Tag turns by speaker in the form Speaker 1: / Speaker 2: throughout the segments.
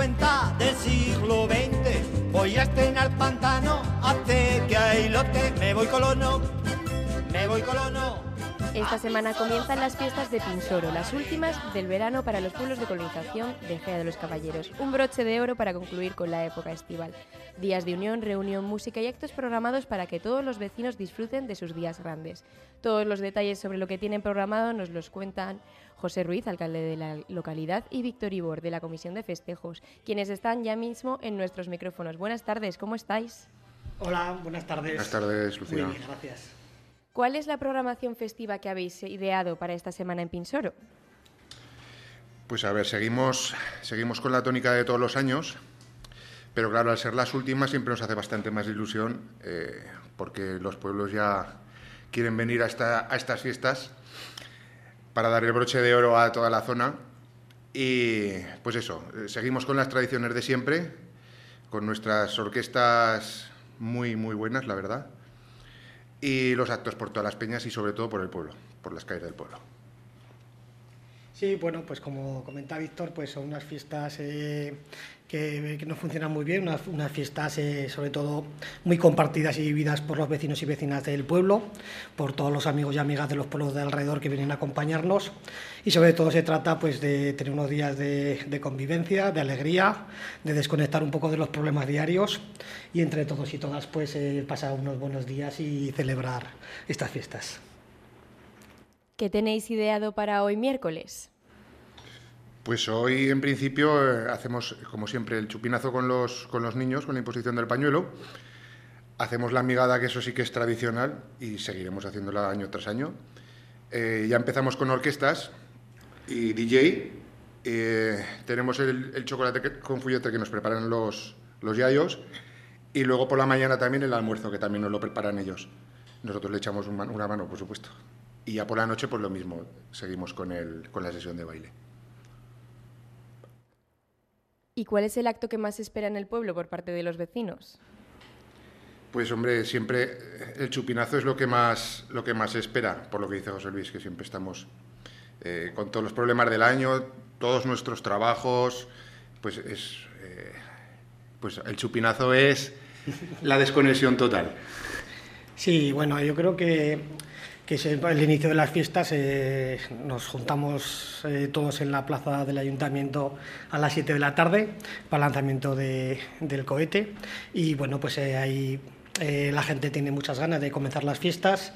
Speaker 1: cuenta del siglo XX. Voy a estrenar pantano, hace que hay lote. Me voy colono, me voy colono.
Speaker 2: Esta semana comienzan las fiestas de Pinsoro, las últimas del verano para los pueblos de colonización de Ejea de los Caballeros. Un broche de oro para concluir con la época estival. Días de unión, reunión, música y actos programados para que todos los vecinos disfruten de sus días grandes. Todos los detalles sobre lo que tienen programado nos los cuentan José Ruiz, alcalde de la localidad, y Víctor Ibor, de la Comisión de Festejos, quienes están ya mismo en nuestros micrófonos. Buenas tardes, ¿cómo estáis?
Speaker 3: Hola, buenas tardes.
Speaker 4: Buenas tardes, Lucía.
Speaker 3: Muy bien, gracias.
Speaker 2: ¿Cuál es la programación festiva que habéis ideado para esta semana en Pinsoro?
Speaker 4: Pues a ver, seguimos con la tónica de todos los años, pero claro, al ser las últimas siempre nos hace bastante más ilusión, porque los pueblos ya quieren venir a estas fiestas para dar el broche de oro a toda la zona. Y pues eso, seguimos con las tradiciones de siempre, con nuestras orquestas muy, muy buenas, la verdad, y los actos por todas las peñas y sobre todo por el pueblo, por las calles del pueblo.
Speaker 3: Sí, bueno, pues como comenta Víctor, pues son unas fiestas que nos funcionan muy bien, unas fiestas sobre todo muy compartidas y vividas por los vecinos y vecinas del pueblo, por todos los amigos y amigas de los pueblos de alrededor que vienen a acompañarnos, y sobre todo se trata pues de tener unos días de convivencia, de alegría, de desconectar un poco de los problemas diarios y entre todos y todas pues pasar unos buenos días y celebrar estas fiestas.
Speaker 2: ¿Qué tenéis ideado para hoy miércoles?
Speaker 4: Pues hoy, en principio, hacemos, como siempre, el chupinazo con los niños, con la imposición del pañuelo. Hacemos la migada, que eso sí que es tradicional, y seguiremos haciéndola año tras año. Ya empezamos con orquestas y DJ. Tenemos el chocolate con fuyote que nos preparan los yayos. Y luego por la mañana también el almuerzo, que también nos lo preparan ellos. Nosotros le echamos una mano, por supuesto. Y ya por la noche, pues lo mismo, seguimos con la sesión de baile.
Speaker 2: ¿Y cuál es el acto que más se espera en el pueblo por parte de los vecinos?
Speaker 4: Pues hombre, siempre el chupinazo es lo que más se espera, por lo que dice José Luis, que siempre estamos con todos los problemas del año, todos nuestros trabajos, pues el chupinazo es la desconexión total.
Speaker 3: Sí, bueno, yo creo que es el inicio de las fiestas. Nos juntamos todos en la plaza del ayuntamiento a las 7 de la tarde para el lanzamiento del cohete y bueno, pues ahí la gente tiene muchas ganas de comenzar las fiestas.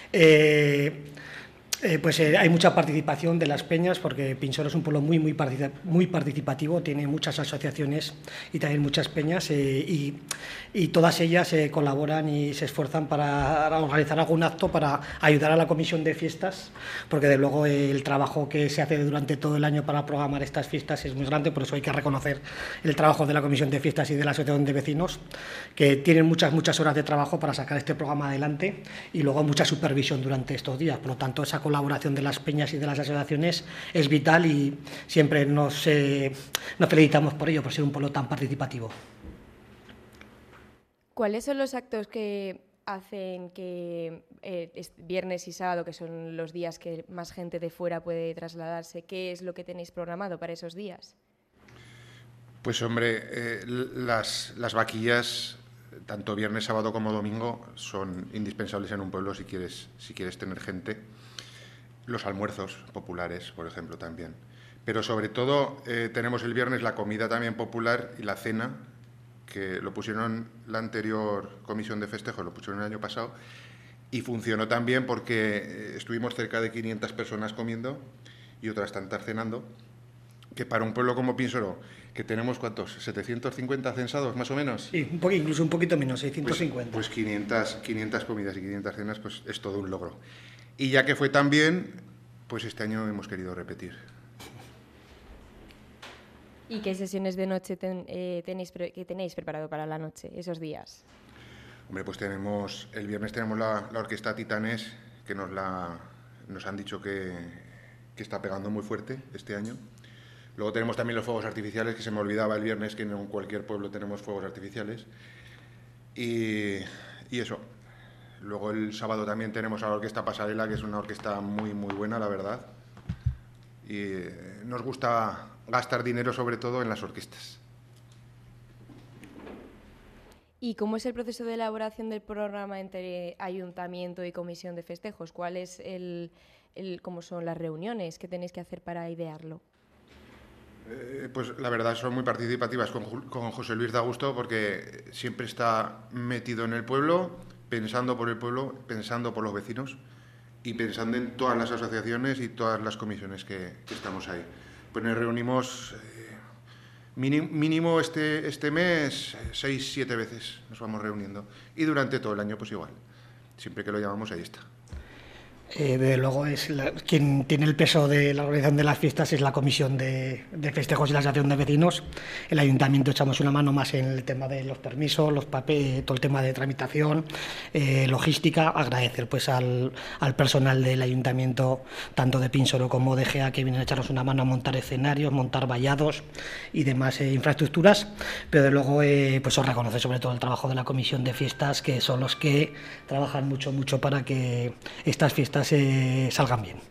Speaker 3: Hay mucha participación de las peñas porque Pinsoro es un pueblo muy participativo, tiene muchas asociaciones y también muchas peñas y todas ellas colaboran y se esfuerzan para organizar algún acto para ayudar a la comisión de fiestas, porque de luego el trabajo que se hace durante todo el año para programar estas fiestas es muy grande, por eso hay que reconocer el trabajo de la comisión de fiestas y de la asociación de vecinos, que tienen muchas horas de trabajo para sacar este programa adelante y luego mucha supervisión durante estos días. Por lo tanto, esa colaboración de las peñas y de las asociaciones es vital y siempre nos felicitamos por ello, por ser un pueblo tan participativo.
Speaker 2: ¿Cuáles son los actos que hacen que viernes y sábado, que son los días que más gente de fuera puede trasladarse, qué es lo que tenéis programado para esos días?
Speaker 4: Pues hombre, las vaquillas, tanto viernes, sábado como domingo, son indispensables en un pueblo si quieres tener gente. Los almuerzos populares, por ejemplo, también. Pero sobre todo tenemos el viernes la comida también popular y la cena, que lo pusieron la anterior comisión de festejos, lo pusieron el año pasado, y funcionó también porque estuvimos cerca de 500 personas comiendo y otras tantas cenando, que para un pueblo como Pinsoro, que tenemos, ¿cuántos? ¿750 censados, más o menos?
Speaker 3: Sí, incluso un poquito menos, 650.
Speaker 4: Pues 500 comidas y 500 cenas, pues es todo un logro. Y ya que fue tan bien, pues este año hemos querido repetir.
Speaker 2: ¿Y qué sesiones de noche tenéis preparado para la noche, esos días?
Speaker 4: Hombre, pues el viernes tenemos la orquesta Titanes, que nos han dicho que está pegando muy fuerte este año. Luego tenemos también los fuegos artificiales, que se me olvidaba el viernes, que en cualquier pueblo tenemos fuegos artificiales. Y eso. Luego el sábado también tenemos a la Orquesta Pasarela, que es una orquesta muy, muy buena, la verdad. Y nos gusta gastar dinero sobre todo en las orquestas.
Speaker 2: ¿Y cómo es el proceso de elaboración del programa entre ayuntamiento y comisión de festejos? ¿Cuál es cómo son las reuniones que tenéis que hacer para idearlo?
Speaker 4: Pues la verdad son muy participativas con José Luis da gusto, porque siempre está metido en el pueblo, pensando por el pueblo, pensando por los vecinos y pensando en todas las asociaciones y todas las comisiones que estamos ahí. Pues nos reunimos mínimo este mes 6-7 veces nos vamos reuniendo, y durante todo el año pues igual, siempre que lo llamamos ahí está.
Speaker 3: Desde luego quien tiene el peso de la organización de las fiestas es la comisión de festejos y la asociación de vecinos. El ayuntamiento echamos una mano más en el tema de los permisos, los papeles, todo el tema de tramitación, logística. Agradecer pues al personal del ayuntamiento, tanto de Pinsoro como de Gea, que vienen a echarnos una mano a montar escenarios, montar vallados y demás infraestructuras. Pero de luego pues os reconoce sobre todo el trabajo de la comisión de fiestas, que son los que trabajan mucho para que estas fiestas salgan bien.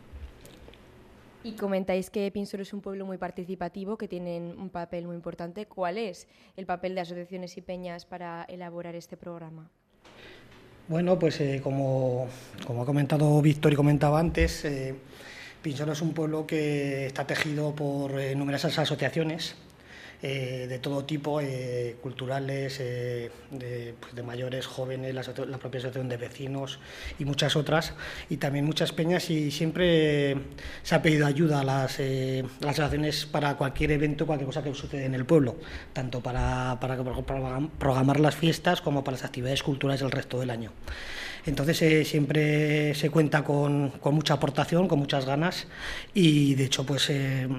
Speaker 2: Y comentáis que Pinsoro es un pueblo muy participativo, que tienen un papel muy importante. ¿Cuál es el papel de asociaciones y peñas para elaborar este programa?
Speaker 3: Bueno, pues como ha comentado Víctor y comentaba antes, Pinsoro es un pueblo que está tejido por numerosas asociaciones de todo tipo, culturales, de mayores, jóvenes, la propia asociación de vecinos y muchas otras, y también muchas peñas, y siempre se ha pedido ayuda a las asociaciones para cualquier evento, cualquier cosa que sucede en el pueblo, tanto para programar las fiestas como para las actividades culturales el resto del año. Entonces siempre se cuenta con mucha aportación, con muchas ganas, y de hecho pues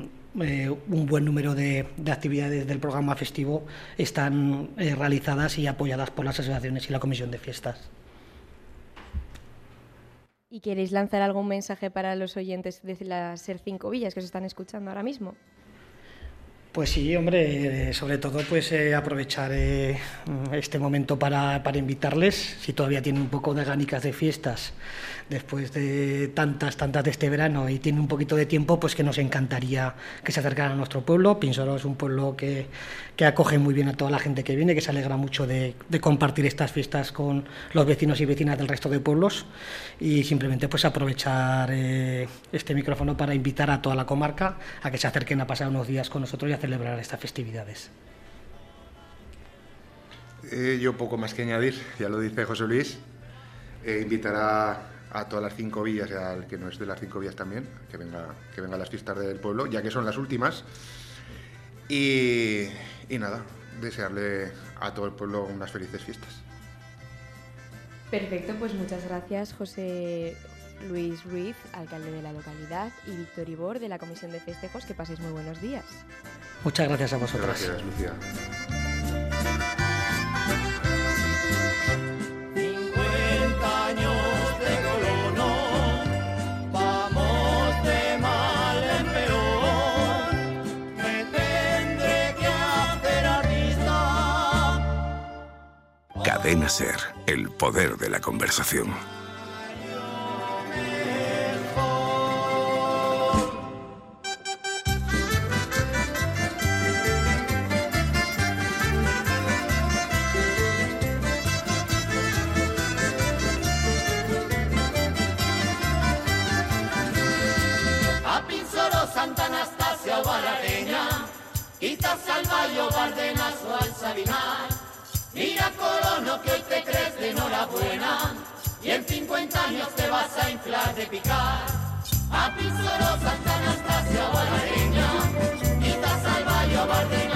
Speaker 3: un buen número de actividades del programa festivo están realizadas y apoyadas por las asociaciones y la comisión de fiestas.
Speaker 2: ¿Y queréis lanzar algún mensaje para los oyentes de las SER 5 Villas que os están escuchando ahora mismo?
Speaker 3: Pues sí, hombre, sobre todo pues aprovechar este momento para invitarles, si todavía tienen un poco de ganicas de fiestas después de tantas de este verano y tienen un poquito de tiempo, pues que nos encantaría que se acercaran a nuestro pueblo. Pinsoro es un pueblo que acoge muy bien a toda la gente que viene, que se alegra mucho de compartir estas fiestas con los vecinos y vecinas del resto de pueblos, y simplemente pues aprovechar este micrófono para invitar a toda la comarca a que se acerquen a pasar unos días con nosotros y a celebrar estas festividades.
Speaker 4: Yo poco más que añadir, ya lo dice José Luis. Invitar a todas las 5 villas y al que no es de las 5 villas también, que venga a las fiestas del pueblo, ya que son las últimas. Y nada, desearle a todo el pueblo unas felices fiestas.
Speaker 2: Perfecto, pues muchas gracias, José Luis Ruiz, alcalde de la localidad, y Víctor Ibor, de la Comisión de Festejos. Que paséis muy buenos días.
Speaker 3: Muchas gracias a vosotras.
Speaker 4: Gracias, Lucía.
Speaker 1: 50 años de colono, vamos de mal en peor, me tendré que hacer artista.
Speaker 5: Cadena SER, el poder de la conversación.
Speaker 1: Santa Anastasia o Barrateña, quizás al Valle, Bardenas o al Sabinar. Mira, colono, que hoy te crees de enhorabuena y en 50 años te vas a inflar de picar. A Pinsoro, Santa Anastasia o Barrateña, quizás al Valle o Bardenas.